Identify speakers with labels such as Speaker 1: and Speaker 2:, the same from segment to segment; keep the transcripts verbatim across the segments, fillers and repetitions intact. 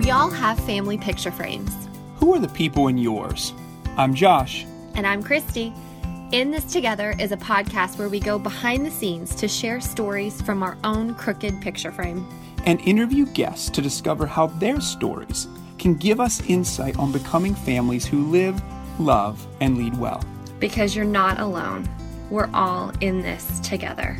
Speaker 1: We all have family picture frames.
Speaker 2: Who are the people in yours? I'm Josh.
Speaker 1: And I'm Christy. In This Together is a podcast where we go behind the scenes to share stories from our own crooked picture frame.
Speaker 2: And interview guests to discover how their stories can give us insight on becoming families who live, love, and lead well.
Speaker 1: Because you're not alone. We're all in this together.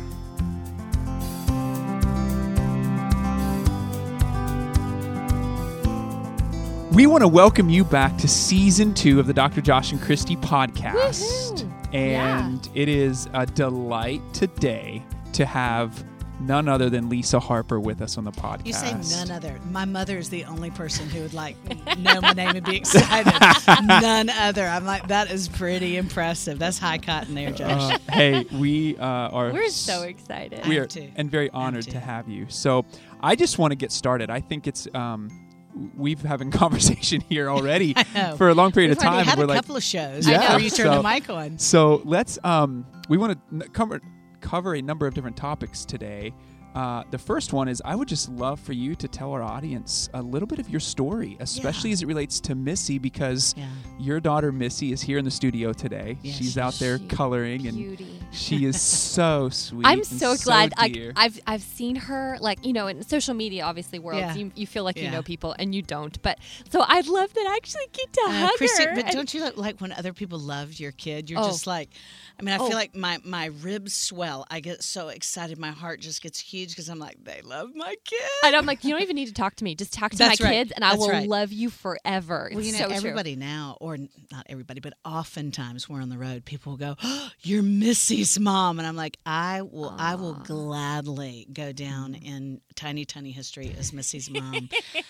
Speaker 2: We want to welcome you back to season two of the Doctor Josh and Christy podcast.
Speaker 1: Woo-hoo.
Speaker 2: And
Speaker 1: Yeah.
Speaker 2: It is a delight today to have none other than Lisa Harper with us on the podcast.
Speaker 3: You say none other. My mother is the only person who would like know my name and be excited. None other. I'm like, that is pretty impressive. That's high cotton there, Josh.
Speaker 2: Uh, hey, we uh, are
Speaker 4: We're so excited.
Speaker 2: We
Speaker 3: I
Speaker 2: are
Speaker 3: am too.
Speaker 2: and very honored
Speaker 3: too.
Speaker 2: to have you. So I just want to get started. I think it's um, we've having conversation here already
Speaker 3: I know.
Speaker 2: for a long period
Speaker 3: We've
Speaker 2: of time.
Speaker 3: already had
Speaker 2: We're
Speaker 3: a
Speaker 2: like,
Speaker 3: couple of shows
Speaker 2: Yeah,
Speaker 3: before you turn
Speaker 2: so-
Speaker 3: the mic on.
Speaker 2: So let's um, we want to cover cover a number of different topics today. Uh, the first one is I would just love for you to tell our audience a little bit of your story, especially
Speaker 3: Yeah.
Speaker 2: as it relates to Missy, because
Speaker 3: Yeah.
Speaker 2: your daughter Missy is here in the studio today.
Speaker 3: Yeah,
Speaker 2: she's
Speaker 3: she's
Speaker 2: out there
Speaker 4: She-
Speaker 2: coloring, and
Speaker 4: Beauty.
Speaker 2: she is so sweet.
Speaker 4: I'm
Speaker 2: and
Speaker 4: so glad. I,
Speaker 2: dear.
Speaker 4: I've I've seen her, like, you know, in social media, obviously, world,
Speaker 3: Yeah.
Speaker 4: you, you feel like you
Speaker 3: Yeah.
Speaker 4: know people and you don't. But so I'd love that I actually get to
Speaker 3: Uh,
Speaker 4: hug
Speaker 3: Christy,
Speaker 4: her.
Speaker 3: but
Speaker 4: and-
Speaker 3: don't you look like when other people love your kid? You're
Speaker 4: Oh.
Speaker 3: just like, I mean, I
Speaker 4: Oh.
Speaker 3: feel like my, my ribs swell. I get so excited. My heart just gets huge because I'm like, they love my kid.
Speaker 4: and I'm like, you don't even need to talk to me. Just talk to
Speaker 3: That's
Speaker 4: my
Speaker 3: right.
Speaker 4: kids, and I
Speaker 3: That's
Speaker 4: will
Speaker 3: right.
Speaker 4: love you forever.
Speaker 3: Well,
Speaker 4: It's
Speaker 3: you know,
Speaker 4: so true.
Speaker 3: everybody now, or n- not everybody, but oftentimes we're on the road, people will go, oh, "You're Missy's mom," and I'm like, "I will, I will
Speaker 4: Aw.
Speaker 3: gladly go down in tiny, tiny history as Missy's mom."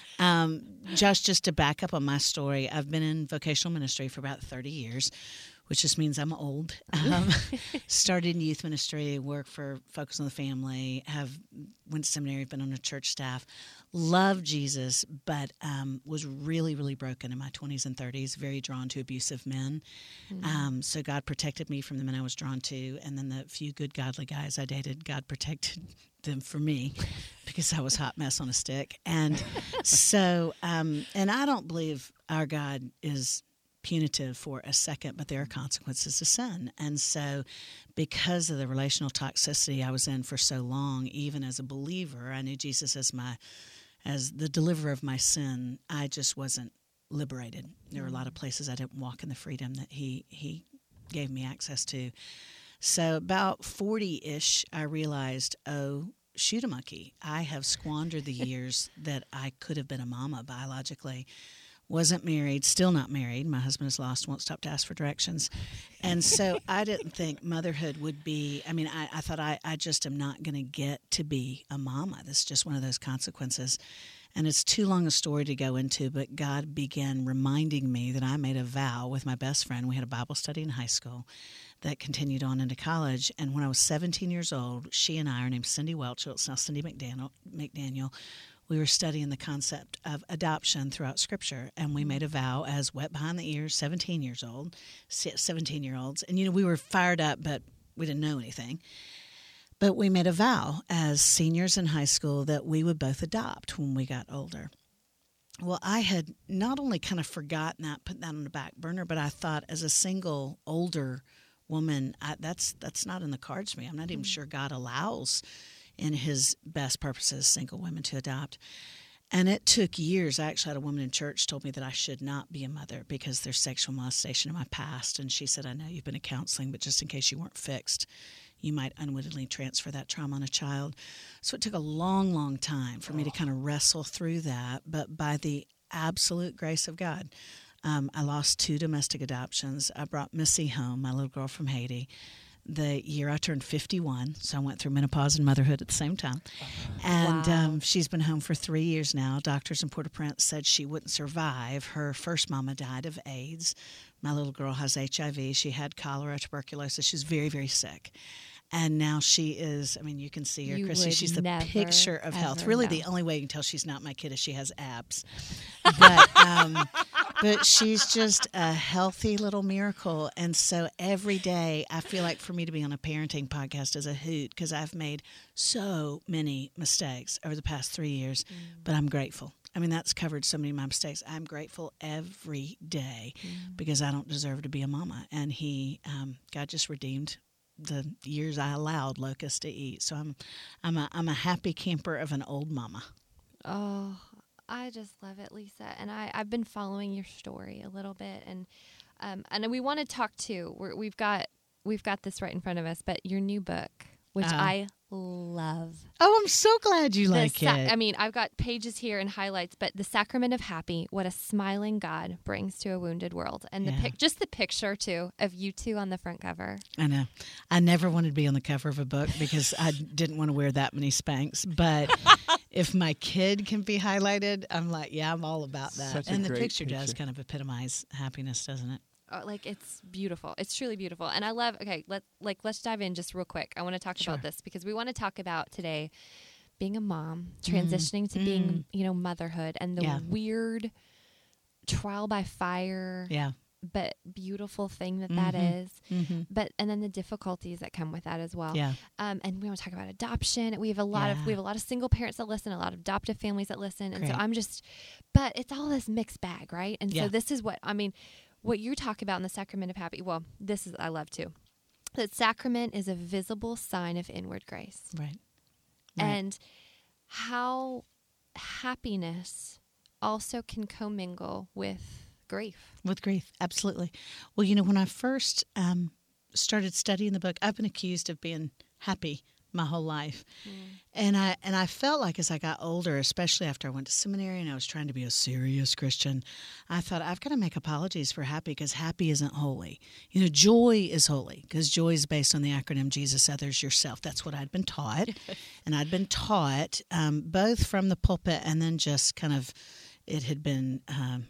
Speaker 3: um, Josh, just to back up on my story, I've been in vocational ministry for about thirty years, which just means I'm old. Um, started in youth ministry, worked for Focus on the Family, have went to seminary, been on a church staff. Love Jesus, but um, was really, really broken in my twenties and thirties, very drawn to abusive men.
Speaker 4: Mm-hmm.
Speaker 3: Um, so God protected me from the men I was drawn to, and then the few good, godly guys I dated, God protected them from me because I was hot mess on a stick. And so, um, and I don't believe our God is punitive for a second, but there are consequences to sin. And so because of the relational toxicity I was in for so long, even as a believer, I knew Jesus as my as the deliverer of my sin. I just wasn't liberated. There were a lot of places I didn't walk in the freedom that he he gave me access to. So about forty-ish, I realized, oh, shoot a monkey. I have squandered the years that I could have been a mama biologically. Wasn't married, still not married. My husband is lost, won't stop to ask for directions. And so I didn't think motherhood would be, I mean, I, I thought I, I just am not going to get to be a mama. This is just one of those consequences. And it's too long a story to go into, but God began reminding me that I made a vow with my best friend. We had a Bible study in high school that continued on into college. And when I was seventeen years old, she and I, her name's Cindy Welch, it's now Cindy McDaniel, McDaniel, we were studying the concept of adoption throughout Scripture, and we made a vow as wet behind the ears, seventeen years old, seventeen-year-olds. And, you know, we were fired up, but we didn't know anything. But we made a vow as seniors in high school that we would both adopt when we got older. Well, I had not only kind of forgotten that, put that on the back burner, but I thought as a single, older woman, I, that's that's not in the cards for me. I'm not even sure God allows in his best purposes, single women to adopt. And it took years. I actually had a woman in church told me that I should not be a mother because there's sexual molestation in my past. And she said, I know you've been in counseling, but just in case you weren't fixed, you might unwittingly transfer that trauma on a child. So it took a long, long time for me to kind of wrestle through that. But by the absolute grace of God, um, I lost two domestic adoptions. I brought Missy home, my little girl from Haiti, the year I turned fifty-one, so I went through menopause and motherhood at the same time. And
Speaker 4: Wow.
Speaker 3: um, she's been home for three years now. Doctors in Port-au-Prince said she wouldn't survive. Her first mama died of AIDS. My little girl has H I V. She had cholera, tuberculosis. She's very, very sick. And now she is, I mean, you can see her,
Speaker 4: You
Speaker 3: Chrissy.
Speaker 4: would
Speaker 3: She's the
Speaker 4: never,
Speaker 3: picture of health.
Speaker 4: ever
Speaker 3: Really,
Speaker 4: know.
Speaker 3: the only way you can tell she's not my kid is she has abs. But, um, but she's just a healthy little miracle. And so every day, I feel like for me to be on a parenting podcast is a hoot because I've made so many mistakes over the past three years.
Speaker 4: Mm.
Speaker 3: But I'm grateful. I mean, that's covered so many of my mistakes. I'm grateful every day
Speaker 4: Mm.
Speaker 3: because I don't deserve to be a mama. And he, um, God just redeemed the years I allowed locusts to eat. So I'm, I'm a, I'm a happy camper of an old mama.
Speaker 4: Oh, I just love it, Lisa. And I, I've been following your story a little bit, and um, and we want to talk too. We're, we've got we've got this right in front of us, but your new book, which
Speaker 3: Uh,
Speaker 4: I love.
Speaker 3: Oh, I'm so glad you
Speaker 4: The
Speaker 3: like
Speaker 4: sa-
Speaker 3: it.
Speaker 4: I mean, I've got pages here and highlights, but the Sacrament of Happy, what a smiling God brings to a wounded world, and the
Speaker 3: Yeah.
Speaker 4: pic, just the picture too of you two on the front cover.
Speaker 3: I know. I never wanted to be on the cover of a book because I didn't want to wear that many Spanx. But if my kid can be highlighted, I'm like, yeah, I'm all about that.
Speaker 2: Such a
Speaker 3: and the
Speaker 2: great
Speaker 3: picture, does
Speaker 2: picture.
Speaker 3: kind of epitomize happiness, doesn't it?
Speaker 4: Oh, like it's beautiful. It's truly beautiful, and I love. Okay, let like let's dive in just real quick. I want to talk
Speaker 3: Sure.
Speaker 4: about this because we want to talk about today being a mom, transitioning to being you know motherhood, and the
Speaker 3: Yeah.
Speaker 4: weird trial by fire,
Speaker 3: Yeah.
Speaker 4: but beautiful thing that that
Speaker 3: Mhm.
Speaker 4: is.
Speaker 3: Mm-hmm.
Speaker 4: But and then the difficulties that come with that as well.
Speaker 3: Yeah.
Speaker 4: Um, and we want to talk about adoption. We have a lot of
Speaker 3: Yeah.
Speaker 4: we have a lot of single parents that listen, a lot of adoptive families that listen, and so
Speaker 3: Great.
Speaker 4: I'm just, but it's all this mixed bag, right? And
Speaker 3: Yeah.
Speaker 4: so this is what I mean. What you talk about in the Sacrament of Happy. Well, this is I love too. That sacrament is a visible sign of inward grace,
Speaker 3: Right. Right.
Speaker 4: and how happiness also can commingle with grief.
Speaker 3: With grief, absolutely. Well, you know, when I first um, started studying the book, I've been accused of being happy my whole life, and I and I felt like as I got older, especially after I went to seminary and I was trying to be a serious Christian, I thought I've got to make apologies for happy because happy isn't holy. You know, joy is holy because joy is based on the acronym Jesus, others, yourself. That's what I'd been taught, and I'd been taught um, both from the pulpit and then just kind of it had been. Um,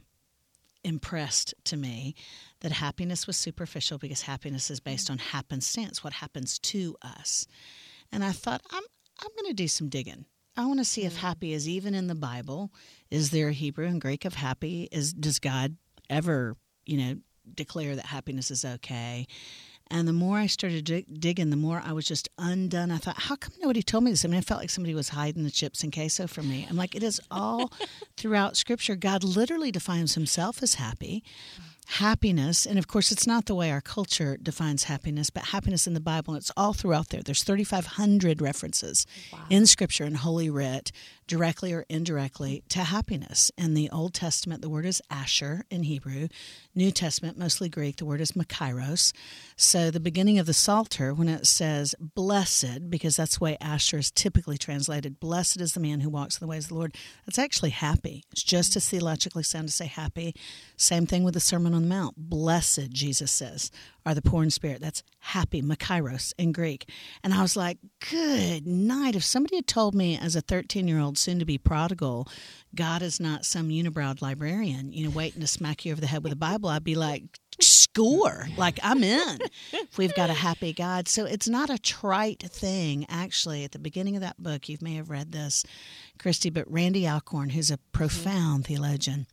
Speaker 3: impressed to me that happiness was superficial because happiness is based on happenstance, what happens to us. And I thought, I'm I'm going to do some digging. I want to see if happy is even in the Bible. Is there a Hebrew and Greek of happy? Is does God ever, you know, declare that happiness is okay? And the more I started dig- digging, the more I was just undone. I thought, how come nobody told me this? I mean, I felt like somebody was hiding the chips and queso from me. I'm like, it is all throughout Scripture. God literally defines himself as happy. Happiness, and of course, it's not the way our culture defines happiness, but happiness in the Bible, and it's all throughout there. There's thirty-five hundred references
Speaker 4: Wow.
Speaker 3: in Scripture and Holy Writ, directly or indirectly, to happiness. In the Old Testament, the word is asher in Hebrew. New Testament, mostly Greek, the word is makairos. So the beginning of the Psalter, when it says blessed, because that's the way asher is typically translated, blessed is the man who walks in the ways of the Lord, that's actually happy. It's just as theologically sound to say happy. Same thing with the Sermon on the Mount. Blessed, Jesus says, are the poor in spirit. That's happy, makairos in Greek. And I was like, good night. If somebody had told me as a thirteen-year-old soon-to-be prodigal, God is not some unibrowed librarian, you know, waiting to smack you over the head with a Bible, I'd be like, score. Like, I'm in. If we've got a happy God. So it's not a trite thing. Actually, at the beginning of that book, you may have read this, Christy, but Randy Alcorn, who's a profound theologian,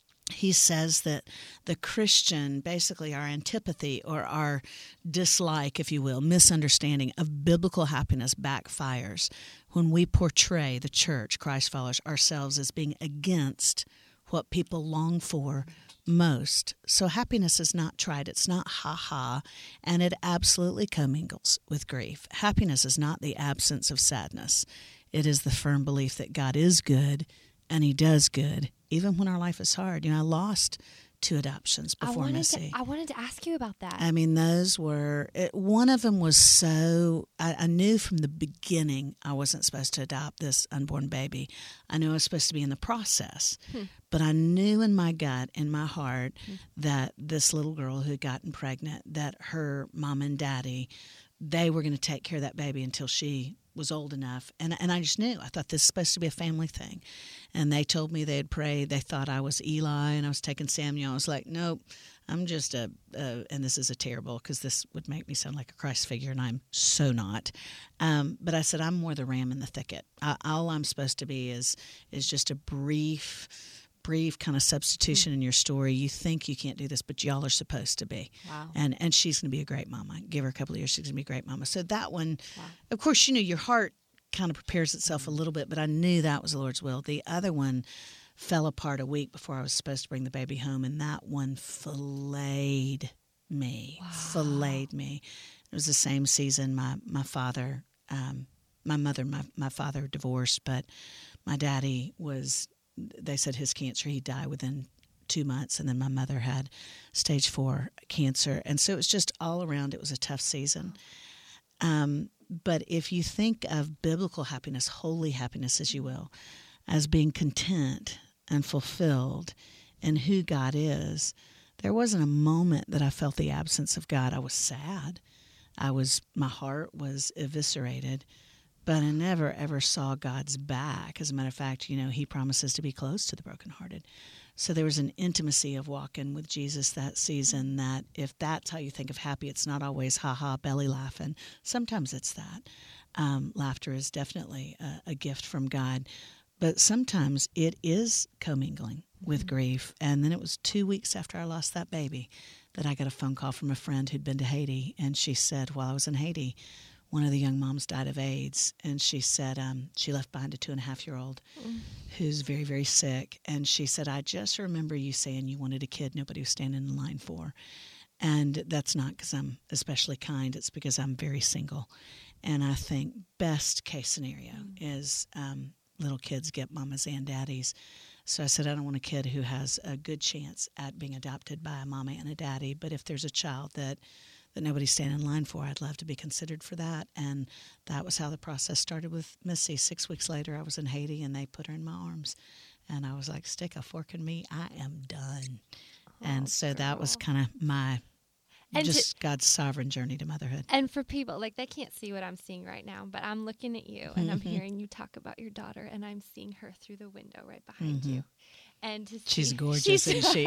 Speaker 3: he says that the Christian, basically our antipathy or our dislike, if you will, misunderstanding of biblical happiness backfires when we portray the church, Christ followers, ourselves as being against what people long for most. So happiness is not trite. It's not ha-ha, and it absolutely commingles with grief. Happiness is not the absence of sadness. It is the firm belief that God is good and he does good, even when our life is hard. You know, I lost two adoptions
Speaker 4: I
Speaker 3: before
Speaker 4: wanted
Speaker 3: Missy.
Speaker 4: to I wanted to ask you about that.
Speaker 3: I mean, those were, it, one of them was so, I, I knew from the beginning I wasn't supposed to adopt this unborn baby. I knew I was supposed to be in the process.
Speaker 4: Hmm.
Speaker 3: But I knew in my gut, in my heart, hmm. that this little girl who had gotten pregnant, that her mom and daddy, they were going to take care of that baby until she was old enough. And and I just knew. I thought this is supposed to be a family thing. And they told me they had prayed. They thought I was Eli and I was taking Samuel. I was like, nope, I'm just a, a and this is a terrible, because this would make me sound like a Christ figure, and I'm so not. Um, but I said, I'm more the ram in the thicket. I, all I'm supposed to be is is just a brief... brief kind of substitution in your story. You think you can't do this, but y'all are supposed to be.
Speaker 4: Wow.
Speaker 3: And and she's going to be a great mama. Give her a couple of years, she's going to be a great mama. So that one,
Speaker 4: Wow.
Speaker 3: of course, you know, your heart kind of prepares itself a little bit, but I knew that was the Lord's will. The other one fell apart a week before I was supposed to bring the baby home, and that one filleted me, wow. filleted me. It was the same season my, my father, um, my mother, my, my father divorced, but my daddy was, they said his cancer, he'd die within two months, and then my mother had stage four cancer. And so it was just all around, it was a tough season. Um, but if you think of biblical happiness, holy happiness, as you will, as being content and fulfilled in who God is, there wasn't a moment that I felt the absence of God. I was sad. I was, my heart was eviscerated, but I never, ever saw God's back. As a matter of fact, you know, he promises to be close to the brokenhearted. So there was an intimacy of walking with Jesus that season that if that's how you think of happy, it's not always ha-ha, belly laughing. Sometimes it's that. Um, laughter is definitely a, a gift from God. But sometimes it is commingling with mm-hmm. grief. And then it was two weeks after I lost that baby that I got a phone call from a friend who'd been to Haiti. And she said, while I was in Haiti, one of the young moms died of AIDS. And she said um, she left behind a two-and-a-half-year-old mm. who's very, very sick. And she said, I just remember you saying you wanted a kid nobody was standing in line for. And that's not because I'm especially kind. It's because I'm very single. And I think best case scenario mm. is um, little kids get mamas and daddies. So I said, I don't want a kid who has a good chance at being adopted by a mama and a daddy. But if there's a child that that nobody's standing in line for, I'd love to be considered for that. And that was how the process started with Missy. Six weeks later, I was in Haiti, and they put her in my arms. And I was like, stick a fork in me, I am done. Oh, and so girl. That was kind of my, and just to, God's sovereign journey to motherhood.
Speaker 4: And for people, like, they can't see what I'm seeing right now, but I'm looking at you, and mm-hmm. I'm hearing you talk about your daughter, and I'm seeing her through the window right behind mm-hmm. you. And to see,
Speaker 3: she's gorgeous, she's, isn't she?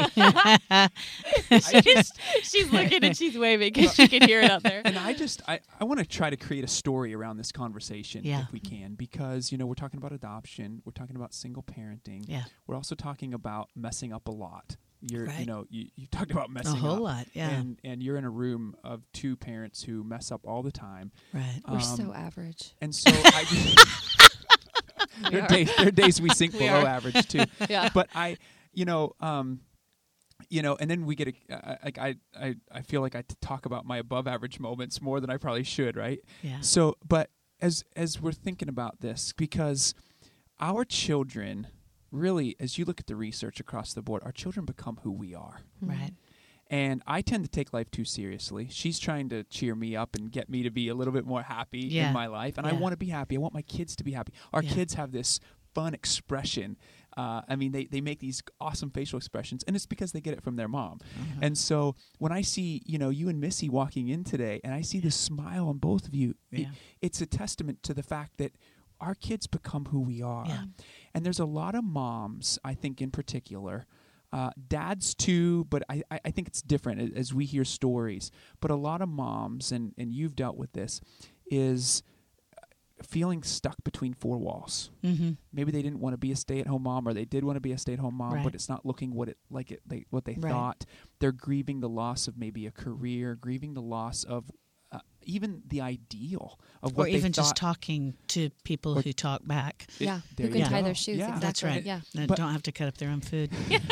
Speaker 4: she's, she's looking and she's waving because she can hear it out there.
Speaker 2: And I just, I, I want to try to create a story around this conversation
Speaker 3: yeah.
Speaker 2: if we can, because, you know, we're talking about adoption. We're talking about single parenting.
Speaker 3: Yeah.
Speaker 2: We're also talking about messing up a lot. You're,
Speaker 3: right.
Speaker 2: you know, you, you talked about messing
Speaker 3: up. A whole
Speaker 2: up,
Speaker 3: lot, yeah.
Speaker 2: And, and you're in a room of two parents who mess up all the time.
Speaker 3: Right.
Speaker 4: We're
Speaker 2: um,
Speaker 4: so average.
Speaker 2: And so I just... there, are days, there are days we sink
Speaker 4: we
Speaker 2: below
Speaker 4: are.
Speaker 2: average, too.
Speaker 4: Yeah.
Speaker 2: But I... You know, um, you know, and then we get a, uh, like I, I, I feel like I t- talk about my above average moments more than I probably should, right?
Speaker 3: Yeah.
Speaker 2: So, but as as we're thinking about this, because our children, really, as you look at the research across the board, our children become who we are.
Speaker 3: Right.
Speaker 2: And I tend to take life too seriously. She's trying to cheer me up and get me to be a little bit more happy
Speaker 3: yeah.
Speaker 2: in my life, and
Speaker 3: yeah.
Speaker 2: I want to be happy. I want my kids to be happy. Our
Speaker 3: yeah.
Speaker 2: kids have this fun expression. Uh, I mean, they, they make these awesome facial expressions, and it's because they get it from their mom. Uh-huh. And so when I see, you know, you and Missy walking in today, and I see yeah. the smile on both of you,
Speaker 3: yeah.
Speaker 2: it, it's a testament to the fact that our kids become who we are.
Speaker 3: Yeah.
Speaker 2: And there's a lot of moms, I think in particular, uh, dads too, but I, I think it's different as we hear stories. But a lot of moms, and, and you've dealt with this, is feeling stuck between four walls.
Speaker 3: Mm-hmm.
Speaker 2: Maybe they didn't want to be a stay-at-home mom, or they did want to be a stay-at-home mom,
Speaker 3: right.
Speaker 2: but it's not looking what it like it they, what they
Speaker 3: right.
Speaker 2: thought. They're grieving the loss of maybe a career, grieving the loss of uh, even the ideal of what
Speaker 3: or
Speaker 2: they
Speaker 3: even
Speaker 2: thought.
Speaker 3: just talking to people
Speaker 2: or,
Speaker 3: who talk back.
Speaker 2: It,
Speaker 4: yeah, who can
Speaker 3: yeah.
Speaker 4: tie
Speaker 2: go.
Speaker 4: their shoes.
Speaker 2: Yeah.
Speaker 4: Exactly.
Speaker 3: That's right.
Speaker 4: Yeah,
Speaker 3: That
Speaker 2: but,
Speaker 3: don't have to cut up their own food.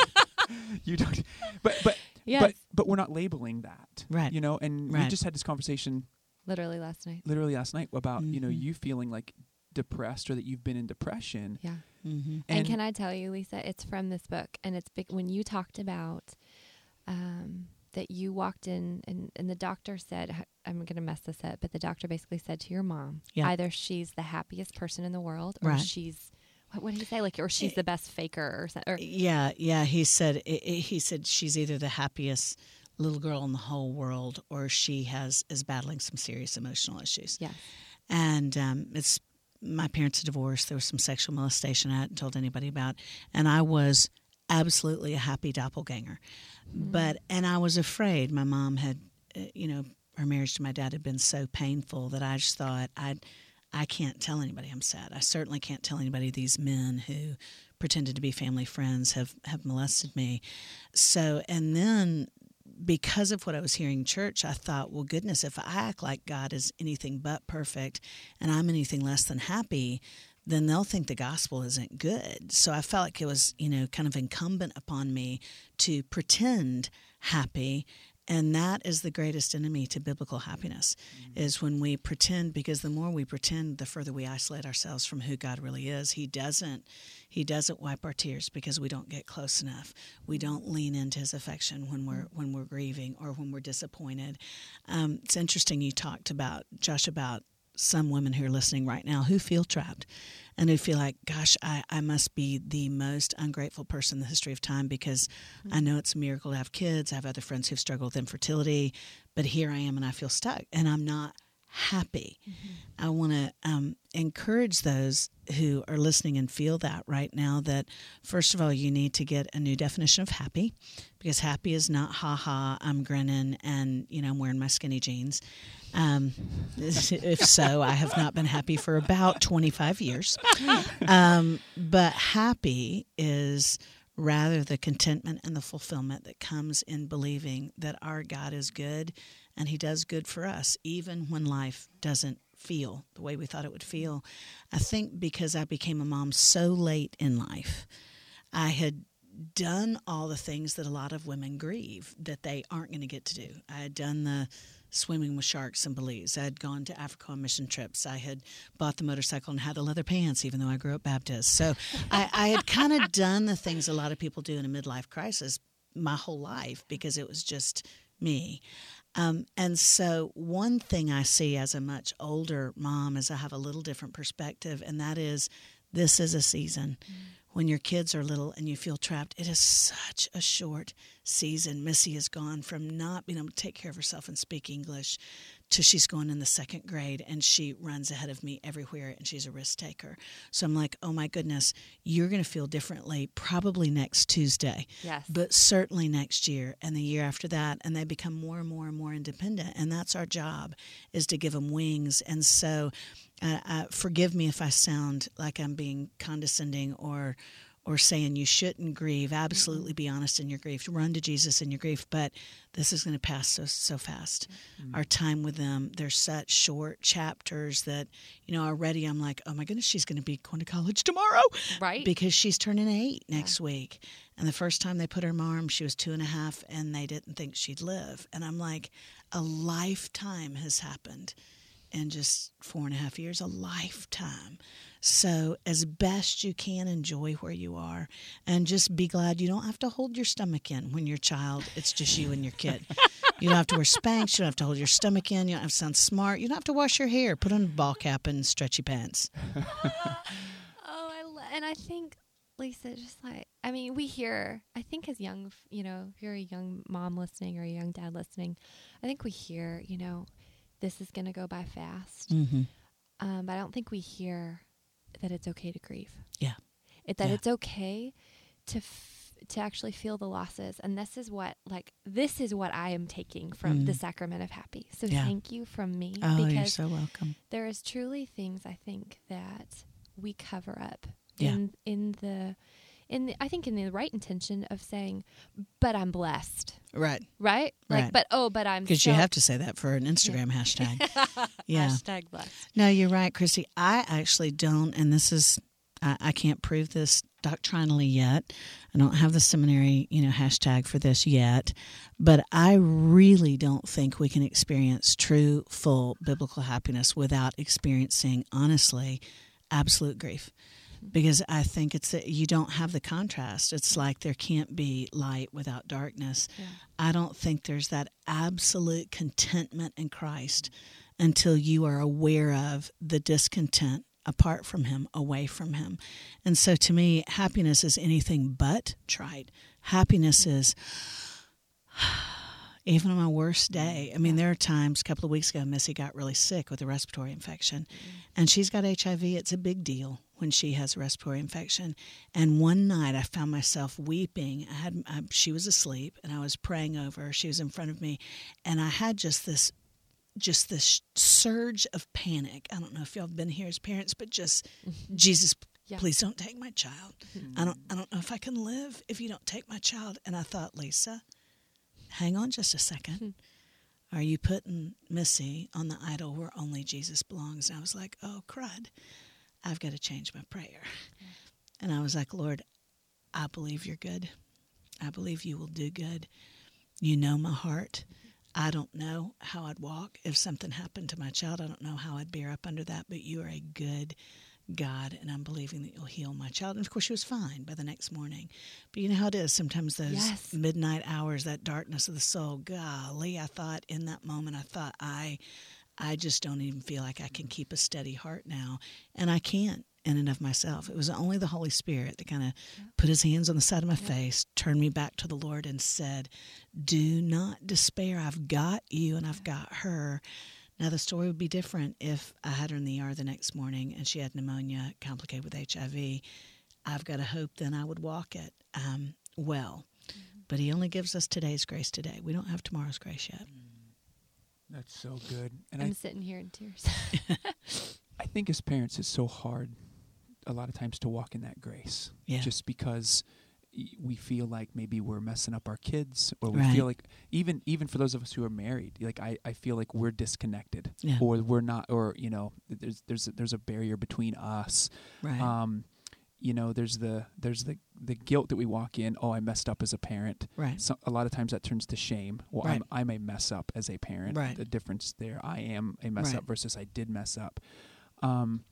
Speaker 2: you don't. But but
Speaker 4: yes.
Speaker 2: but but we're not labeling that,
Speaker 3: right?
Speaker 2: You know, and
Speaker 3: right.
Speaker 2: we just had this conversation
Speaker 4: literally last night.
Speaker 2: Literally last night about
Speaker 3: mm-hmm.
Speaker 2: you know you feeling like depressed or that you've been in depression.
Speaker 4: Yeah.
Speaker 3: Mm-hmm.
Speaker 4: And, and can I tell you, Lisa, it's from this book, and it's big, when you talked about um, that you walked in and, and the doctor said, I'm going to mess this up, but the doctor basically said to your mom,
Speaker 3: yeah.
Speaker 4: either she's the happiest person in the world, or
Speaker 3: right.
Speaker 4: she's what, what did he say? Like, or she's the best faker, or something. Or,
Speaker 3: yeah, yeah. He said it, it, he said she's either the happiest little girl in the whole world, or she has is battling some serious emotional issues.
Speaker 4: Yeah.
Speaker 3: And um, it's. My parents are divorced. There was some sexual molestation I hadn't told anybody about. And I was absolutely a happy doppelganger. Mm-hmm. But, and I was afraid. My mom had, uh, you know, her marriage to my dad had been so painful that I just thought, I I can't tell anybody I'm sad. I certainly can't tell anybody these men who pretended to be family friends have, have molested me. So, and then because of what I was hearing in church, I thought, well, goodness, if I act like God is anything but perfect and I'm anything less than happy, then they'll think the gospel isn't good. So I felt like it was, you know, kind of incumbent upon me to pretend happy. And that is the greatest enemy to biblical happiness, mm-hmm. is when we pretend, because the more we pretend, the further we isolate ourselves from who God really is. He doesn't, he doesn't wipe our tears because we don't get close enough. We don't lean into his affection when we're when we're grieving or when we're disappointed. Um, it's interesting you talked about, Josh, about some women who are listening right now who feel trapped and who feel like, gosh, I, I must be the most ungrateful person in the history of time because mm-hmm. I know it's a miracle to have kids. I have other friends who've struggled with infertility, but here I am and I feel stuck and I'm not happy. Mm-hmm. I want to um, encourage those who are listening and feel that right now that, first of all, you need to get a new definition of happy, because happy is not, ha ha, I'm grinning and, you know, I'm wearing my skinny jeans. Um, if so, I have not been happy for about twenty-five years. Um, but happy is rather the contentment and the fulfillment that comes in believing that our God is good and he does good for us, even when life doesn't feel the way we thought it would feel. I think because I became a mom so late in life, I had done all the things that a lot of women grieve that they aren't going to get to do. I had done the swimming with sharks in Belize. I had gone to Africa on mission trips. I had bought the motorcycle and had the leather pants, even though I grew up Baptist. So I, I had kind of done the things a lot of people do in a midlife crisis my whole life because it was just me. Um, and so one thing I see as a much older mom is I have a little different perspective, and that is this is a season. Mm. When your kids are little and you feel trapped, it is such a short season. Missy has gone from not being able to take care of herself and speak English to she's going in the second grade and she runs ahead of me everywhere and she's a risk taker. So I'm like, oh my goodness, you're going to feel differently probably next Tuesday,
Speaker 4: yes,
Speaker 3: but certainly next year and the year after that. And they become more and more and more independent. And that's our job, is to give them wings. And so uh, uh, forgive me if I sound like I'm being condescending or or saying you shouldn't grieve. Absolutely be honest in your grief. Run to Jesus in your grief. But this is going to pass so so fast. Mm-hmm. Our time with them, they're such short chapters that, you know, already I'm like, oh my goodness, she's going to be going to college tomorrow.
Speaker 4: Right.
Speaker 3: Because she's turning eight next
Speaker 4: yeah.
Speaker 3: week. And the first time they put her in my arm, she was two and a half, and they didn't think she'd live. And I'm like, a lifetime has happened in just four and a half years, a lifetime. So as best you can, enjoy where you are and just be glad you don't have to hold your stomach in when you're a child. It's just you and your kid. You don't have to wear Spanx. You don't have to hold your stomach in. You don't have to sound smart. You don't have to wash your hair. Put on a ball cap and stretchy pants.
Speaker 4: oh, I lo- and I think, Lisa, just like, I mean, we hear, I think as young, you know, if you're a young mom listening or a young dad listening, I think we hear, you know, this is going to go by fast.
Speaker 3: Mm-hmm.
Speaker 4: Um, but I don't think we hear that it's okay to grieve.
Speaker 3: Yeah.
Speaker 4: It, that
Speaker 3: yeah.
Speaker 4: it's okay to f- to actually feel the losses. And this is what, like, this is what I am taking from mm. the sacrament of happy. So yeah. thank you from me.
Speaker 3: Oh,
Speaker 4: because
Speaker 3: you're so welcome.
Speaker 4: There is truly things I think that we cover up
Speaker 3: yeah.
Speaker 4: in in the in the, I think in the right intention of saying, but I'm blessed.
Speaker 3: Right.
Speaker 4: Right? Like,
Speaker 3: right.
Speaker 4: but, oh, but I'm
Speaker 3: Because
Speaker 4: so
Speaker 3: you have to say that for an Instagram yeah. hashtag. Yeah.
Speaker 4: Hashtag blessed.
Speaker 3: No, you're right, Christy. I actually don't, and this is, I, I can't prove this doctrinally yet. I don't have the seminary, you know, hashtag for this yet, but I really don't think we can experience true, full biblical happiness without experiencing, honestly, absolute grief. Because I think it's a, you don't have the contrast. It's like there can't be light without darkness.
Speaker 4: Yeah.
Speaker 3: I don't think there's that absolute contentment in Christ until you are aware of the discontent apart from Him, away from Him. And so to me, happiness is anything but trite. Happiness is... Even on my worst day. I mean, there are times, a couple of weeks ago, Missy got really sick with a respiratory infection. Mm-hmm. And she's got H I V. It's a big deal when she has a respiratory infection. And one night I found myself weeping. I had I, she was asleep, and I was praying over her. She was in front of me. And I had just this just this surge of panic. I don't know if y'all have been here as parents, but just, mm-hmm. Jesus, yeah. please don't take my child. Mm-hmm. I don't I don't know if I can live if you don't take my child. And I thought, Lisa, hang on just a second. Hmm. Are you putting Missy on the idol where only Jesus belongs? And I was like, oh, crud. I've got to change my prayer. And I was like, Lord, I believe you're good. I believe you will do good. You know my heart. I don't know how I'd walk if something happened to my child. I don't know how I'd bear up under that, but you are a good God, and I'm believing that you'll heal my child. And, of course, she was fine by the next morning. But you know how it is sometimes those
Speaker 4: Yes.
Speaker 3: midnight hours, that darkness of the soul, golly, I thought in that moment, I thought, I, I just don't even feel like I can keep a steady heart now. And I can't in and of myself. It was only the Holy Spirit that kind of yeah. put his hands on the side of my yeah. face, turned me back to the Lord and said, do not despair. I've got you and I've got her. Now, the story would be different if I had her in the E R the next morning and she had pneumonia complicated with H I V. I've got to hope then I would walk it um, well. Mm-hmm. But he only gives us today's grace today. We don't have tomorrow's grace yet.
Speaker 2: That's so good. And
Speaker 4: I'm
Speaker 2: I,
Speaker 4: sitting here in tears.
Speaker 2: I think as parents it's so hard a lot of times to walk in that grace.
Speaker 3: Yeah.
Speaker 2: Just because we feel like maybe we're messing up our kids, or we
Speaker 3: right.
Speaker 2: feel like even even for those of us who are married, like I, I feel like we're disconnected,
Speaker 3: yeah.
Speaker 2: or we're not, or you know, there's there's there's a barrier between us.
Speaker 3: Right.
Speaker 2: Um, you know, there's the there's the, the guilt that we walk in. Oh, I messed up as a parent.
Speaker 3: Right.
Speaker 2: So a lot of times that turns to shame. Well,
Speaker 3: right.
Speaker 2: I'm I'm a mess up as a parent.
Speaker 3: Right.
Speaker 2: The difference there, I am a mess
Speaker 3: right.
Speaker 2: up versus I did mess up. Um,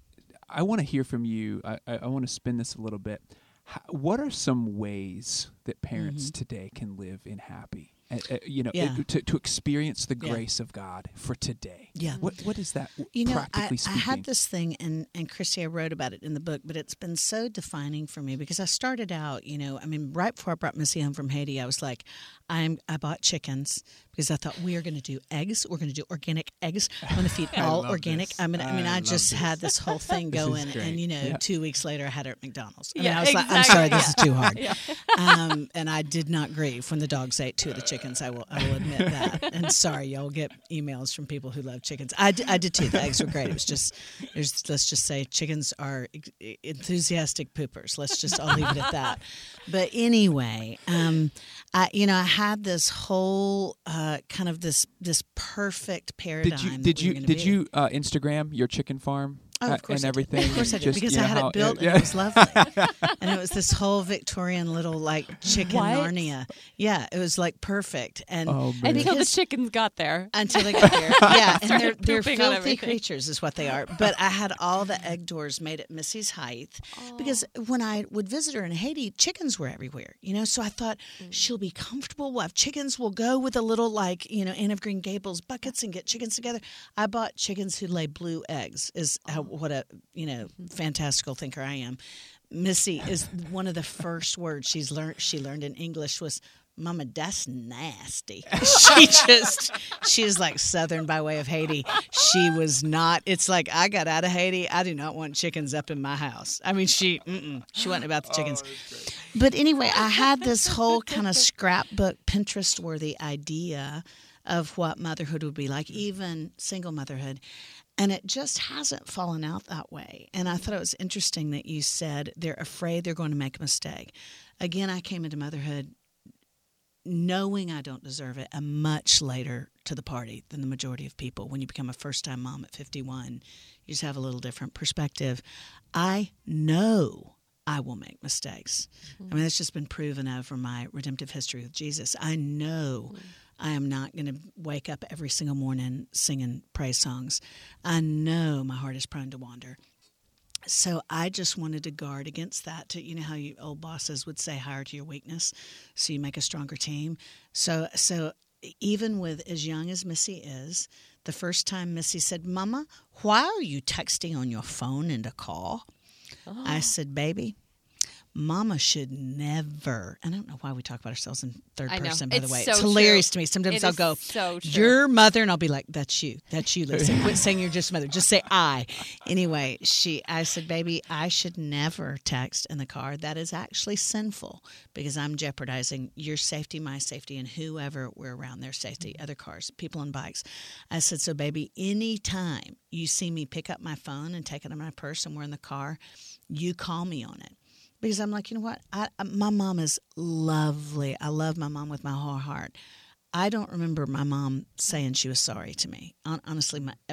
Speaker 2: I want to hear from you. I, I, I want to spin this a little bit. How, what are some ways that parents
Speaker 3: mm-hmm.
Speaker 2: today can live in happy? Uh, uh, you know,
Speaker 3: yeah.
Speaker 2: it, to to experience the
Speaker 3: yeah.
Speaker 2: grace of God for today.
Speaker 3: Yeah.
Speaker 2: What what is that?
Speaker 3: You know,
Speaker 2: practically
Speaker 3: I,
Speaker 2: speaking?
Speaker 3: I had this thing, and and Christy, I wrote about it in the book, but it's been so defining for me because I started out, you know, I mean, right before I brought Missy home from Haiti, I was like, I'm I bought chickens because I thought we are going to do eggs. We're going to do organic eggs. I'm going to feed all organic.
Speaker 2: This.
Speaker 3: I mean, I mean, I,
Speaker 2: I
Speaker 3: just
Speaker 2: this.
Speaker 3: had this whole thing going, and you know,
Speaker 2: yeah.
Speaker 3: two weeks later, I had her at McDonald's. I
Speaker 4: yeah,
Speaker 3: mean, I was
Speaker 4: exactly.
Speaker 3: like, I'm sorry, this
Speaker 4: yeah.
Speaker 3: is too hard.
Speaker 4: yeah.
Speaker 3: um, and I did not grieve when the dogs ate two of the chickens. I will, I will admit that. And sorry, y'all get emails from people who love chickens. I did, I did too. The eggs were great. It was just, there's, let's just say chickens are enthusiastic poopers. Let's just, I'll leave it at that. But anyway, um, I, you know, I had this whole uh, kind of this this perfect paradigm.
Speaker 2: Did you
Speaker 3: that
Speaker 2: did
Speaker 3: we
Speaker 2: you
Speaker 3: were gonna
Speaker 2: did
Speaker 3: be.
Speaker 2: you uh, Instagram your chicken farm?
Speaker 3: Oh, of course
Speaker 2: and
Speaker 3: I
Speaker 2: everything.
Speaker 3: did. Of course I did,
Speaker 2: Just,
Speaker 3: because
Speaker 2: you
Speaker 3: I
Speaker 2: know
Speaker 3: had
Speaker 2: how,
Speaker 3: it built
Speaker 2: yeah.
Speaker 3: and it was lovely. And it was this whole Victorian little like chicken
Speaker 4: What?
Speaker 3: Narnia. Yeah, it was like perfect. And
Speaker 2: Oh, man.
Speaker 4: Until the
Speaker 3: because-
Speaker 4: chickens got there.
Speaker 3: until they got there. Yeah, and they're,
Speaker 4: Started
Speaker 3: they're
Speaker 4: pooping on
Speaker 3: filthy
Speaker 4: everything.
Speaker 3: creatures is what they are. But I had all the egg doors made at Missy's height because when I would visit her in Haiti, chickens were everywhere, you know. So I thought she'll be comfortable. We'll have chickens. We'll go with a little like, you know, Anne of Green Gables buckets and get chickens together. I bought chickens who lay blue eggs is how, what a, you know, fantastical thinker I am. Missy is one of the first words she's learned she learned in English was, Mama, that's nasty. She just, she is like Southern by way of Haiti. She was not, it's like, I got out of Haiti. I do not want chickens up in my house. I mean, she, mm-mm, she wasn't about the chickens.
Speaker 2: Oh,
Speaker 3: But anyway, I had this whole kind of scrapbook, Pinterest-worthy idea of what motherhood would be like, even single motherhood. And it just hasn't fallen out that way. And I thought it was interesting that you said they're afraid they're going to make a mistake. Again, I came into motherhood knowing I don't deserve it, and much later to the party than the majority of people. When you become a first-time mom at fifty-one, you just have a little different perspective. I know I will make mistakes. Mm-hmm. I mean, that's just been proven over my redemptive history with Jesus. I know mm-hmm. I am not going to wake up every single morning singing praise songs. I know my heart is prone to wander. So I just wanted to guard against that. To, you know how you old bosses would say, hire to your weakness, so you make a stronger team. So, so even with as young as Missy is, the first time Missy said, Mama, why are you texting on your phone in the car? Oh. I said, baby, Mama should never, I don't know why we talk about ourselves in third
Speaker 4: I know.
Speaker 3: person, by
Speaker 4: It's
Speaker 3: the way.
Speaker 4: so
Speaker 3: It's hilarious
Speaker 4: true.
Speaker 3: to me. Sometimes
Speaker 4: It
Speaker 3: I'll
Speaker 4: is
Speaker 3: go,
Speaker 4: so true.
Speaker 3: your mother, and I'll be like, that's you. That's you, Lisa. Quit saying you're just mother. Just say I. Anyway, she, I said, baby, I should never text in the car. That is actually sinful because I'm jeopardizing your safety, my safety, and whoever we're around, their safety, other cars, people on bikes. I said, so baby, anytime you see me pick up my phone and take it in my purse and we're in the car, you call me on it. Because I'm like, you know what? I, my mom is lovely. I love my mom with my whole heart. I don't remember my mom saying she was sorry to me. Honestly, my, ever.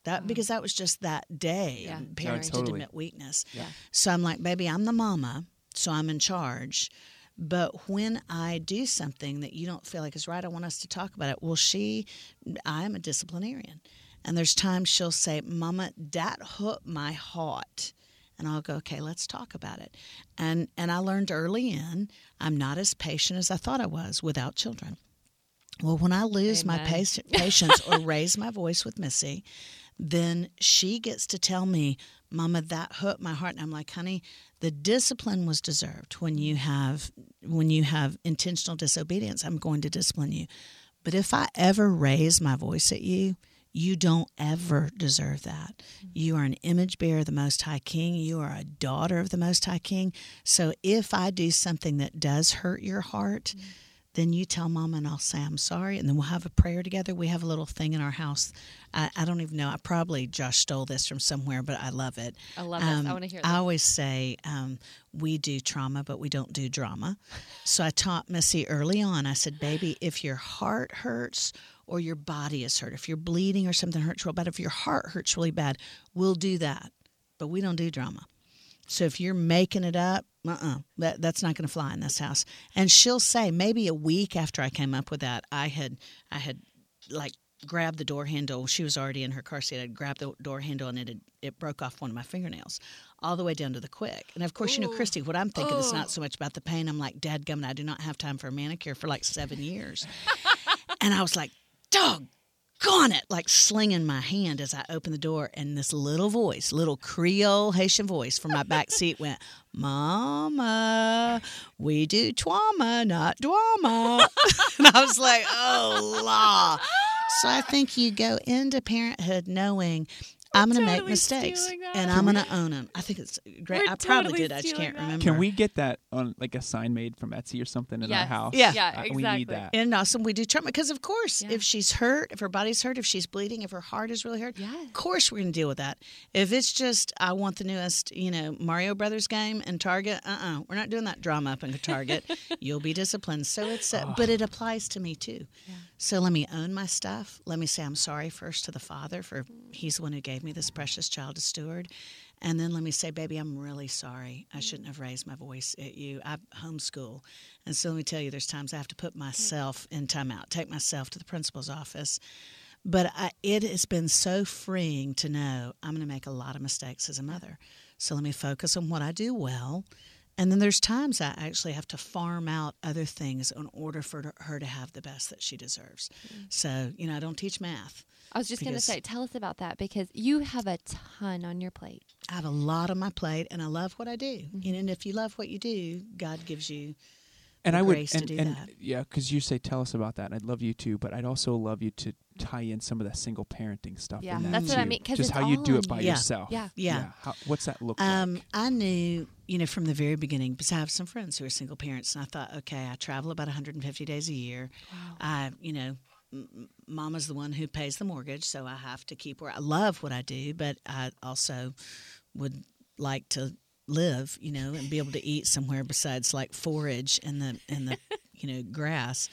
Speaker 3: That
Speaker 4: Oh.
Speaker 3: because that was just that day.
Speaker 4: Yeah.
Speaker 3: And parents
Speaker 2: Yeah,
Speaker 3: did
Speaker 2: totally.
Speaker 3: admit weakness.
Speaker 4: Yeah.
Speaker 3: So I'm like, baby, I'm the mama, so I'm in charge. But when I do something that you don't feel like is right, I want us to talk about it. Well, she, I am a disciplinarian. And there's times she'll say, Mama, that hurt my heart. And I'll go, okay, let's talk about it. And and I learned early in, I'm not as patient as I thought I was without children. Well, when I lose my
Speaker 4: Amen.
Speaker 3: pac- patience or raise my voice with Missy, then she gets to tell me, Mama, that hurt my heart. And I'm like, honey, the discipline was deserved. When you have when you have intentional disobedience, I'm going to discipline you. But if I ever raise my voice at you, you don't ever deserve that. You are an image bearer of the Most High King. You are a daughter of the Most High King. So if I do something that does hurt your heart, mm-hmm. then you tell Mama and I'll say I'm sorry, and then we'll have a prayer together. We have a little thing in our house. I, I don't even know. I probably, Josh stole this from somewhere, but I love it.
Speaker 4: I love
Speaker 3: Um,
Speaker 4: this. I want to hear this.
Speaker 3: I always say um, we do trauma, but we don't do drama. So I taught Missy early on. I said, baby, if your heart hurts or your body is hurt, if you're bleeding or something hurts real bad, if your heart hurts really bad, we'll do that. But we don't do drama. So if you're making it up, uh-uh, that, that's not going to fly in this house. And she'll say, maybe a week after I came up with that, I had, I had like grabbed the door handle. She was already in her car seat. I'd grabbed the door handle and it had, it broke off one of my fingernails all the way down to the quick. And of course, Ooh. you know, Christy, what I'm thinking is not so much about the pain. I'm like, dadgummit, I do not have time for a manicure for like seven years. And I was like, doggone it, like slinging my hand as I opened the door, and this little voice, little Creole Haitian voice from my back seat went, Mama, we do trauma, not drama. And I was like, oh, la. So I think you go into parenthood knowing I'm going to
Speaker 4: totally
Speaker 3: make mistakes,
Speaker 4: stealing that.
Speaker 3: and I'm going to own them. I think it's great.
Speaker 4: We're
Speaker 3: I probably
Speaker 4: totally
Speaker 3: did. I just
Speaker 4: stealing
Speaker 3: can't
Speaker 4: that.
Speaker 3: remember.
Speaker 2: Can we get that on like a sign made from Etsy or something in our
Speaker 4: Yes.
Speaker 2: house?
Speaker 3: Yeah.
Speaker 4: Yeah,
Speaker 2: Uh,
Speaker 4: exactly.
Speaker 2: we need that.
Speaker 3: And awesome, we do trauma because, of course,
Speaker 4: Yeah.
Speaker 3: if she's hurt, if her body's hurt, if she's bleeding, if her heart is really hurt,
Speaker 4: Yes.
Speaker 3: of course we're going to deal with that. If it's just, I want the newest, you know, Mario Brothers game in Target, uh-uh, we're not doing that drama up in Target. You'll be disciplined. So it's, uh,
Speaker 2: Oh.
Speaker 3: but it applies to me too.
Speaker 4: Yeah.
Speaker 3: So let me own my stuff. Let me say I'm sorry first to the Father, for He's the one who gave me this precious child to steward. And then let me say, baby, I'm really sorry. I shouldn't have raised my voice at you. I homeschool. And so let me tell you, there's times I have to put myself in timeout, take myself to the principal's office. But I, it has been so freeing to know I'm going to make a lot of mistakes as a mother. So let me focus on what I do well. And then there's times I actually have to farm out other things in order for her to have the best that she deserves. Mm-hmm. So, you know, I don't teach math.
Speaker 4: I was just going to
Speaker 3: because
Speaker 4: say, tell us about that, because you have a ton on your plate.
Speaker 3: I have a lot on my plate, and I love what I do. Mm-hmm. And if you love what you do, God gives you
Speaker 2: and
Speaker 3: the
Speaker 2: I would,
Speaker 3: grace
Speaker 2: and,
Speaker 3: to do
Speaker 2: and
Speaker 3: that.
Speaker 2: yeah, because you say tell us about that, and I'd love you to, but I'd also love you to tie in some of that single parenting stuff.
Speaker 4: Yeah,
Speaker 2: in that
Speaker 4: that's what I
Speaker 2: too.
Speaker 4: mean, 'cause
Speaker 2: just
Speaker 4: it's
Speaker 2: how you
Speaker 4: all
Speaker 2: do
Speaker 4: on
Speaker 2: it by
Speaker 4: you.
Speaker 3: Yeah.
Speaker 2: yourself.
Speaker 4: Yeah.
Speaker 3: Yeah.
Speaker 2: How, what's that look
Speaker 3: Um,
Speaker 2: like?
Speaker 3: I knew, you know, from the very beginning, because I have some friends who are single parents, and I thought, okay, I travel about one hundred fifty days a year.
Speaker 4: Wow.
Speaker 3: I, you know, m- Mama's the one who pays the mortgage, so I have to keep where I love what I do, but I also would like to live, you know, and be able to eat somewhere besides like forage in the in the you know grass.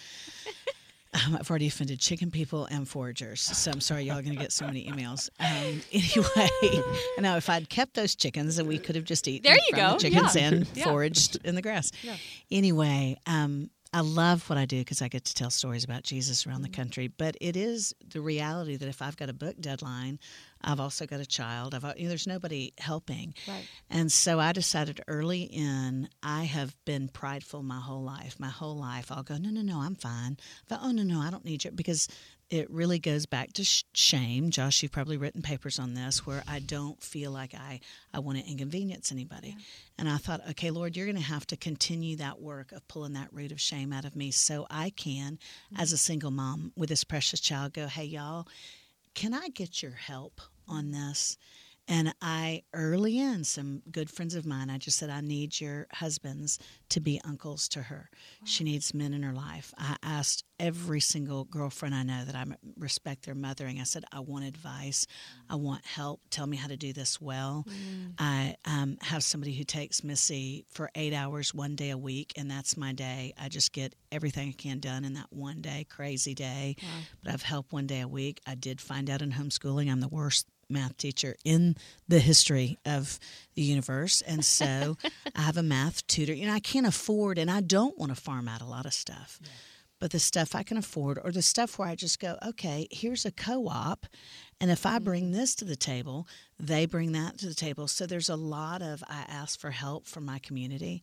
Speaker 3: Um, I've already offended chicken people and foragers, so I'm sorry y'all are going to get so many emails. Um, anyway, I know if I'd kept those chickens, then we could have just eaten
Speaker 4: There you
Speaker 3: from
Speaker 4: go.
Speaker 3: the chickens
Speaker 4: Yeah.
Speaker 3: and
Speaker 4: Yeah.
Speaker 3: foraged in the grass.
Speaker 4: Yeah.
Speaker 3: Anyway, um, I love what I do because I get to tell stories about Jesus around the country. But it is the reality that if I've got a book deadline, I've also got a child. I've you know, there's nobody helping,
Speaker 4: Right.
Speaker 3: and so I decided early in. I have been prideful my whole life. My whole life, I'll go, no, no, no, I'm fine. But, oh no, no, I don't need you, because it really goes back to sh- shame. Josh, you've probably written papers on this, where I don't feel like I, I want to inconvenience anybody. Yeah. And I thought, okay, Lord, you're going to have to continue that work of pulling that root of shame out of me so I can, mm-hmm. as a single mom with this precious child, go, hey, y'all, can I get your help on this? And I, early in, some good friends of mine, I just said, I need your husbands to be uncles to her. Wow. She needs men in her life. I asked every single girlfriend I know that I respect their mothering. I said, I want advice. I want help. Tell me how to do this well. Mm. I um, have somebody who takes Missy for eight hours one day a week, and that's my day. I just get everything I can done in that one day, crazy day. Wow. But I've helped one day a week. I did find out in homeschooling I'm the worst math teacher in the history of the universe. And so I have a math tutor. You know, I can't afford, and I don't want to farm out a lot of stuff. Yeah. But the stuff I can afford, or the stuff where I just go, okay, here's a co-op, and if I bring this to the table, they bring that to the table. So there's a lot of, I ask for help from my community,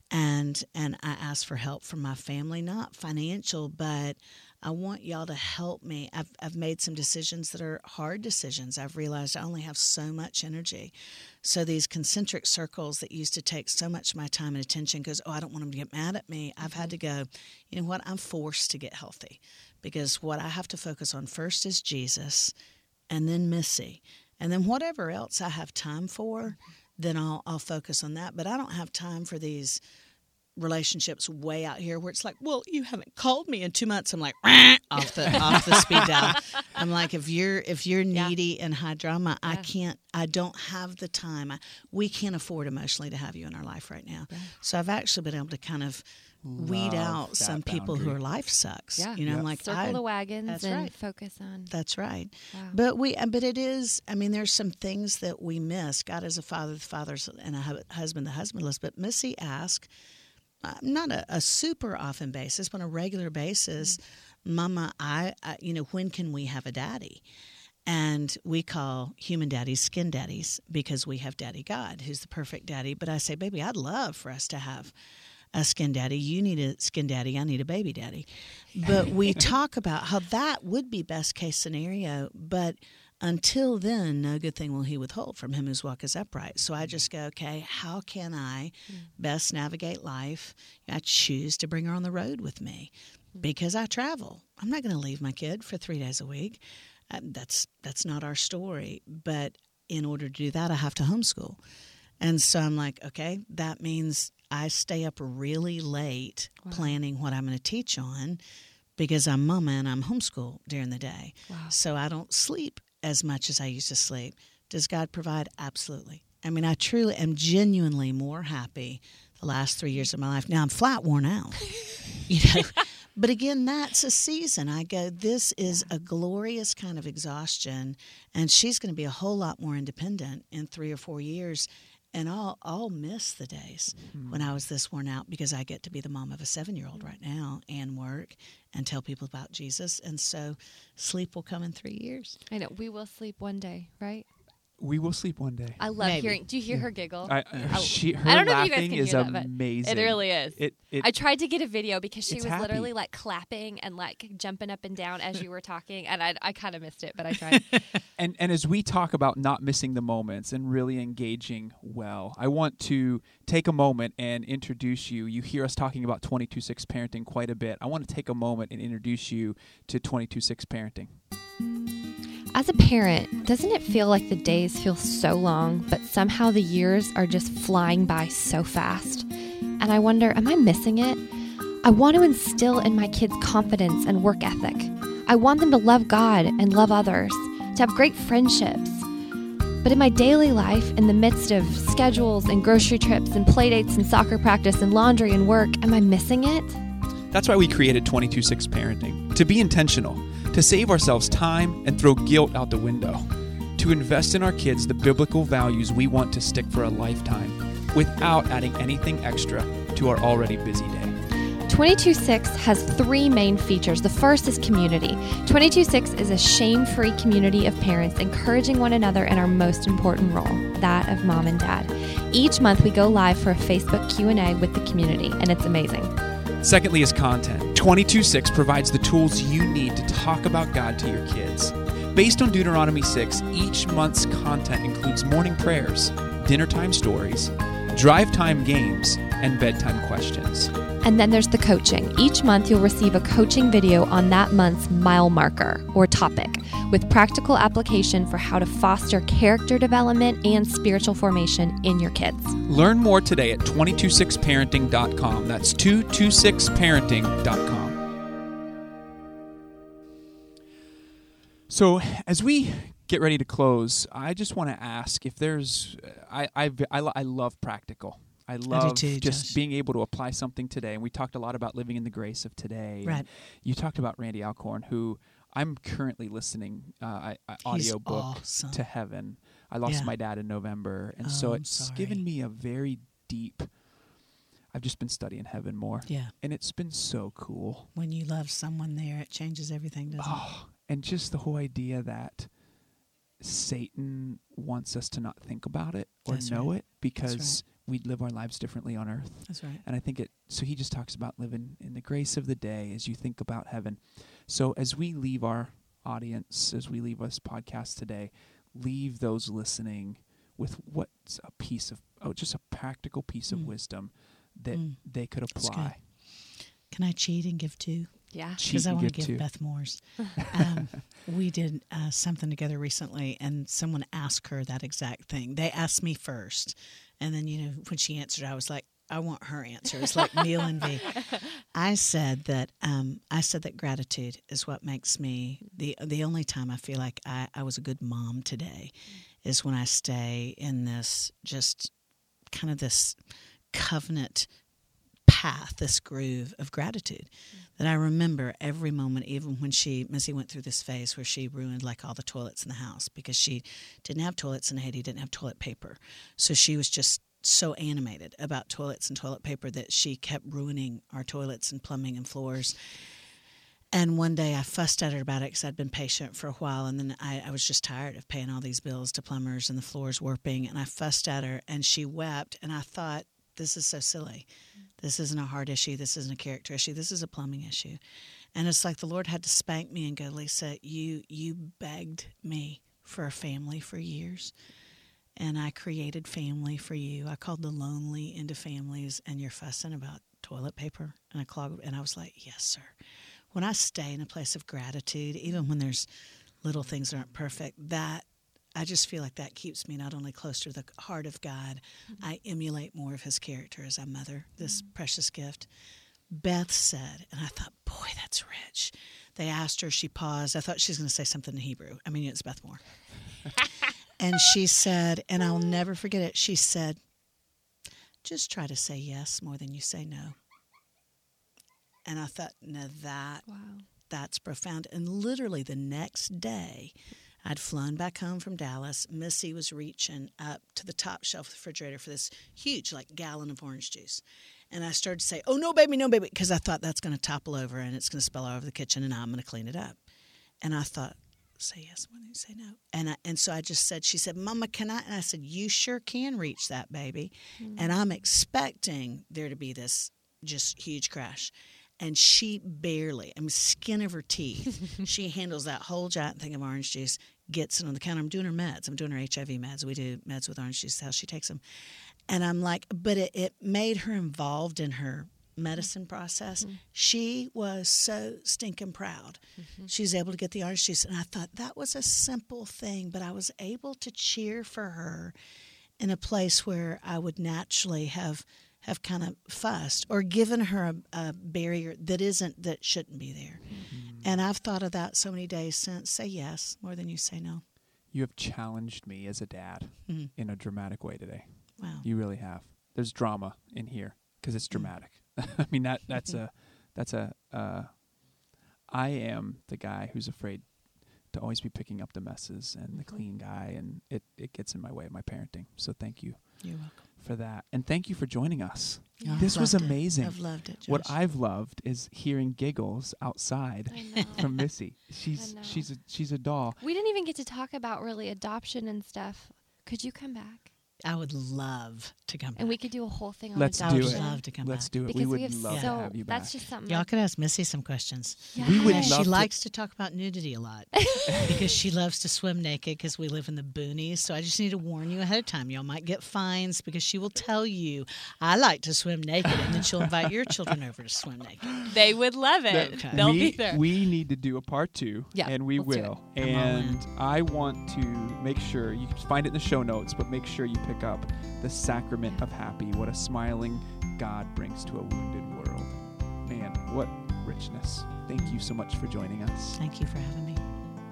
Speaker 3: and and I ask for help from my family, not financial, but I want y'all to help me. I've I've made some decisions that are hard decisions. I've realized I only have so much energy. So these concentric circles that used to take so much of my time and attention goes, oh, I don't want them to get mad at me. I've had to go, you know what, I'm forced to get healthy because what I have to focus on first is Jesus and then Missy. And then whatever else I have time for, then I'll I'll focus on that. But I don't have time for these relationships way out here where it's like, well, you haven't called me in two months. I'm like, off the off the speed dial. I'm like, if you're if you're needy yeah. and high drama, yeah. I can't. I don't have the time. I, we can't afford emotionally to have you in our life right now. Yeah. So I've actually been able to kind of Love weed out some people
Speaker 2: boundary.
Speaker 3: who are life sucks.
Speaker 4: Yeah.
Speaker 3: You know,
Speaker 2: yep.
Speaker 3: I'm like,
Speaker 4: circle
Speaker 3: I,
Speaker 4: the wagons
Speaker 3: that's
Speaker 4: and
Speaker 3: right.
Speaker 4: focus on.
Speaker 3: That's right.
Speaker 4: Wow.
Speaker 3: But we, but it is. I mean, there's some things that we miss. God is a father, the fathers, and a husband, the husbandless. But Missy asked. Uh, not a, a super often basis, but on a regular basis, mm-hmm. Mama, I, I, you know, when can we have a daddy? And we call human daddies skin daddies because we have Daddy God, who's the perfect daddy. But I say, baby, I'd love for us to have a skin daddy. You need a skin daddy. I need a baby daddy. But we talk about how that would be best case scenario. But until then, no good thing will he withhold from him whose walk is upright. So I just go, okay, how can I best navigate life? I choose to bring her on the road with me because I travel. I'm not going to leave my kid for three days a week. Uh, that's that's not our story. But in order to do that, I have to homeschool. And so I'm like, okay, that means I stay up really late wow. planning what I'm going to teach on because I'm mama and I'm homeschool during the day.
Speaker 4: Wow.
Speaker 3: So I don't sleep as much as I used to sleep. Does God provide? Absolutely. I mean, I truly am genuinely more happy the last three years of my life. Now I'm flat worn out, you know. But again, that's a season. I go, this is a glorious kind of exhaustion, and she's going to be a whole lot more independent in three or four years. And I'll I'll miss the days mm-hmm. when I was this worn out because I get to be the mom of a seven-year-old right now and work and tell people about Jesus. And so sleep will come in three years.
Speaker 4: I know. We will sleep one day, right?
Speaker 2: We will sleep one day.
Speaker 4: I love
Speaker 3: Maybe.
Speaker 4: hearing. Do you hear her giggle?
Speaker 2: I, uh, she, her
Speaker 4: I don't know if you guys
Speaker 2: laughing
Speaker 4: can
Speaker 2: is
Speaker 4: hear that, but
Speaker 2: amazing.
Speaker 4: It really is.
Speaker 2: It, it,
Speaker 4: I tried to get a video because she was
Speaker 2: happy.
Speaker 4: literally like clapping and like jumping up and down as you were talking, and I, I kind of missed it, but I tried.
Speaker 2: and and as we talk about not missing the moments and really engaging well, I want to take a moment and introduce you. You hear us talking about twenty-two six parenting quite a bit. I want to take a moment and introduce you to twenty-two six parenting.
Speaker 4: As a parent, doesn't it feel like the days feel so long, but somehow the years are just flying by so fast? And I wonder, am I missing it? I want to instill in my kids confidence and work ethic. I want them to love God and love others, to have great friendships. But in my daily life, in the midst of schedules and grocery trips and play dates and soccer practice and laundry and work, am I missing it?
Speaker 2: That's why we created twenty-two six Parenting, to be intentional, to save ourselves time and throw guilt out the window, to invest in our kids the biblical values we want to stick for a lifetime without adding anything extra to our already busy day.
Speaker 4: twenty-two six has three main features. The first is community. twenty-two six is a shame-free community of parents encouraging one another in our most important role, that of mom and dad. Each month we go live for a Facebook Q and A with the community, and it's amazing.
Speaker 2: Secondly is content. twenty-two six provides the tools you need to talk about God to your kids. Based on Deuteronomy six, each month's content includes morning prayers, dinner time stories, drive time games, and bedtime questions.
Speaker 4: And then there's the coaching. Each month you'll receive a coaching video on that month's mile marker or topic with practical application for how to foster character development and spiritual formation in your kids.
Speaker 2: Learn more today at two two six parenting dot com. That's two two six parenting dot com. So as we get ready to close, I just want to ask if there's, I, I, I, I love practical. I love
Speaker 3: too,
Speaker 2: just
Speaker 3: Josh.
Speaker 2: being able to apply something today. And we talked a lot about living in the grace of today.
Speaker 3: Right.
Speaker 2: And you talked about Randy Alcorn, who I'm currently listening uh, I, I,
Speaker 3: He's
Speaker 2: audiobook
Speaker 3: awesome.
Speaker 2: to Heaven. I lost
Speaker 3: Yeah.
Speaker 2: my dad in November, and
Speaker 3: Oh,
Speaker 2: so
Speaker 3: I'm
Speaker 2: it's
Speaker 3: sorry.
Speaker 2: given me a very deep. I've just been studying heaven more,
Speaker 3: Yeah.
Speaker 2: and it's been so cool.
Speaker 3: When you love someone there, it changes everything, doesn't
Speaker 2: Oh, and just the whole idea that Satan wants us to not think about it or
Speaker 3: That's
Speaker 2: know
Speaker 3: right.
Speaker 2: it because we live our lives differently on earth.
Speaker 3: it? That's right.
Speaker 2: And I think it, so he just talks about living in the grace of the day as you think about heaven. So as we leave our audience, as we leave this podcast today, leave those listening with what's a piece of, oh, just a practical piece of
Speaker 3: Mm.
Speaker 2: wisdom that
Speaker 3: Mm.
Speaker 2: they could
Speaker 3: That's
Speaker 2: apply.
Speaker 3: Can I cheat and give two?
Speaker 4: Yeah.
Speaker 2: Cheat
Speaker 3: Because I
Speaker 2: and
Speaker 3: want to
Speaker 2: give
Speaker 3: give
Speaker 2: two.
Speaker 3: Beth Moore's. Um, we did uh, something together recently, and someone asked her that exact thing. They asked me first, and then, you know, when she answered, I was like, I want her answer. It's like meal and V. I said that um, I said that gratitude is what makes me the the only time I feel like I, I was a good mom today is when I stay in this just kind of this covenant path, this groove of gratitude that I remember every moment, even when she, Missy went through this phase where she ruined like all the toilets in the house because she didn't have toilets and Haiti didn't have toilet paper. So she was just so animated about toilets and toilet paper that she kept ruining our toilets and plumbing and floors. And one day I fussed at her about it because I'd been patient for a while, and then I, I was just tired of paying all these bills to plumbers and the floors warping, and I fussed at her, and she wept, and I thought, this is so silly. This isn't a heart issue. This isn't a character issue. This is a plumbing issue. And it's like the Lord had to spank me and go, Lisa, you you begged me for a family for years, and I created family for you. I called the lonely into families, and you're fussing about toilet paper and a clog. And I was like, yes, sir. When I stay in a place of gratitude, even when there's little things that aren't perfect, that I just feel like that keeps me not only close to the heart of God, mm-hmm. I emulate more of his character as I mother this mm-hmm. precious gift. Beth said, and I thought, boy, that's rich. They asked her, she paused. I thought she was going to say something in Hebrew. I mean, it's Beth Moore. And she said, and I'll never forget it, she said, just try to say yes more than you say no. And I thought, no, that,
Speaker 4: wow.
Speaker 3: that's profound. And literally the next day, I'd flown back home from Dallas. Missy was reaching up to the top shelf of the refrigerator for this huge, like, gallon of orange juice. And I started to say, oh, no, baby, no, baby, because I thought that's going to topple over and it's going to spill all over the kitchen and I'm going to clean it up. And I thought, say yes more than you say no. And I, and so I just said, she said, Mama, can I? And I said, you sure can reach that, baby. Mm-hmm. And I'm expecting there to be this just huge crash. And she barely, I mean, skin of her teeth, she handles that whole giant thing of orange juice, gets it on the counter. I'm doing her meds. I'm doing her H I V meds. We do meds with orange juice, how she takes them. And I'm like, but it, it made her involved in her medicine process. Mm-hmm. She was so stinking proud. Mm-hmm. She was able to get the orange juice. And I thought that was a simple thing, but I was able to cheer for her in a place where I would naturally have have kind of fussed or given her a, a barrier that isn't, that shouldn't be there. Mm-hmm. And I've thought of that so many days since. Say yes more than you say no.
Speaker 2: You have challenged me as a dad mm-hmm. in a dramatic way today.
Speaker 3: Wow.
Speaker 2: You really have. There's drama in here because it's dramatic. Mm-hmm. I mean, that that's mm-hmm. a, that's a, uh, I am the guy who's afraid to always be picking up the messes and mm-hmm. the clean guy, and it, it gets in my way of my parenting. So thank you.
Speaker 3: You're welcome.
Speaker 2: For that. And thank you for joining us.
Speaker 3: Yeah,
Speaker 2: this was amazing.
Speaker 3: It. I've loved it, Josh.
Speaker 2: What I've loved is hearing giggles outside from Missy. She's she's a, she's a doll.
Speaker 4: We didn't even get to talk about really adoption and stuff. Could you come back?
Speaker 3: I would love to come back.
Speaker 4: And we could do a whole thing on
Speaker 2: Let's
Speaker 4: adoption.
Speaker 2: do
Speaker 3: I
Speaker 2: it.
Speaker 3: would love to come
Speaker 2: Let's
Speaker 3: back.
Speaker 2: do it.
Speaker 4: Because
Speaker 2: we would
Speaker 4: we have
Speaker 2: love
Speaker 4: so,
Speaker 2: to have you back.
Speaker 4: That's just something.
Speaker 3: Y'all could ask Missy some questions.
Speaker 4: Yes.
Speaker 2: We would love
Speaker 3: She
Speaker 2: to.
Speaker 3: likes to talk about nudity a lot because she loves to swim naked because we live in the boonies. So I just need to warn you ahead of time. Y'all might get fines because she will tell you, I like to swim naked, and then she'll invite your children over to swim naked.
Speaker 4: They would love it.
Speaker 3: Okay.
Speaker 4: They'll
Speaker 2: we,
Speaker 4: be there.
Speaker 2: We need to do a part two,
Speaker 4: Yeah,
Speaker 2: and we
Speaker 4: let's do
Speaker 2: will.
Speaker 3: it. I'm all
Speaker 2: And I want to make sure, you can find it in the show notes, but make sure you pick up the sacrament of happy, what a smiling God brings to a wounded world. Man, what richness. Thank you so much for joining us.
Speaker 3: Thank you for having me.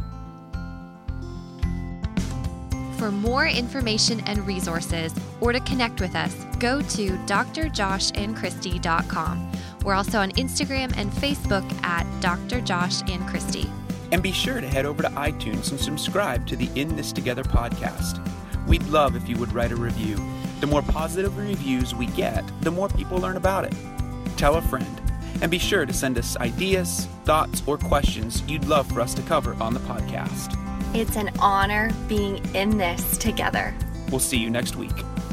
Speaker 1: For more information and resources, or to connect with us, go to d r josh and christy dot com. We're also on Instagram and Facebook at Doctor Josh and Christy.
Speaker 5: And be sure to head over to iTunes and subscribe to the In This Together podcast. We'd love if you would write a review. The more positive reviews we get, the more people learn about it. Tell a friend. And be sure to send us ideas, thoughts, or questions you'd love for us to cover on the podcast.
Speaker 1: It's an honor being in this together.
Speaker 5: We'll see you next week.